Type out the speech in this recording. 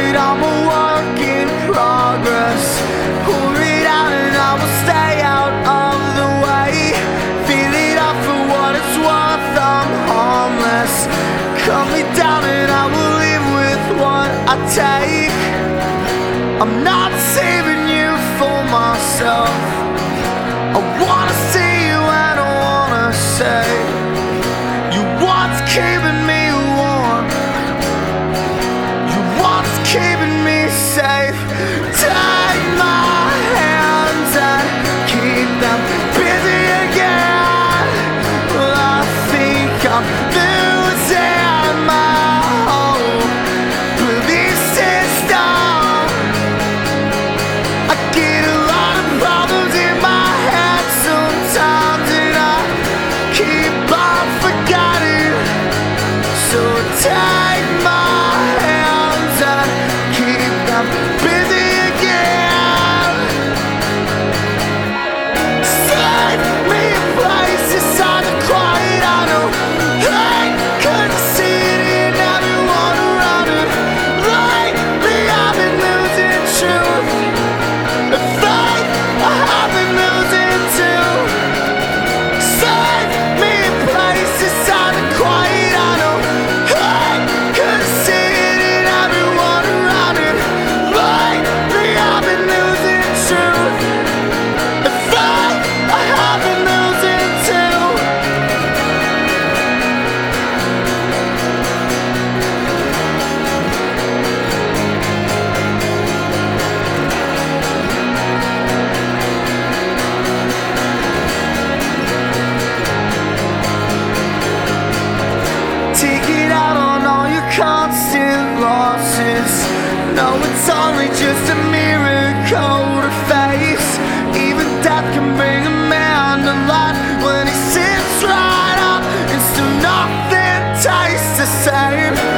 it, I'm a work in progress. Pour it out and I will stay out of the way. Feel it up for what it's worth, I'm harmless. Cut me down and I will live with what I take. I'm not saving you for myself. I wanna see you and I wanna say, you what's keeping me warm, you what's keeping me safe. Take my hands and keep them busy again. Well, I think I'm losing my hope. Belief system, I get a lot of problems in my head sometimes, and I keep on forgetting. So take my hands and keep them busy again. Save me a place inside the quiet. I know I couldn't see it in everyone around it. Lately I've been losing truth. If I have been losing too. Save me a place inside the quiet. I know I couldn't see it in everyone around it. Lately I've been losing truth. If I have been losing too. Take it out on all your constant losses. No, it's only just a miracle to face. Even death can bring a man to life when he sits right up and still nothing tastes the same.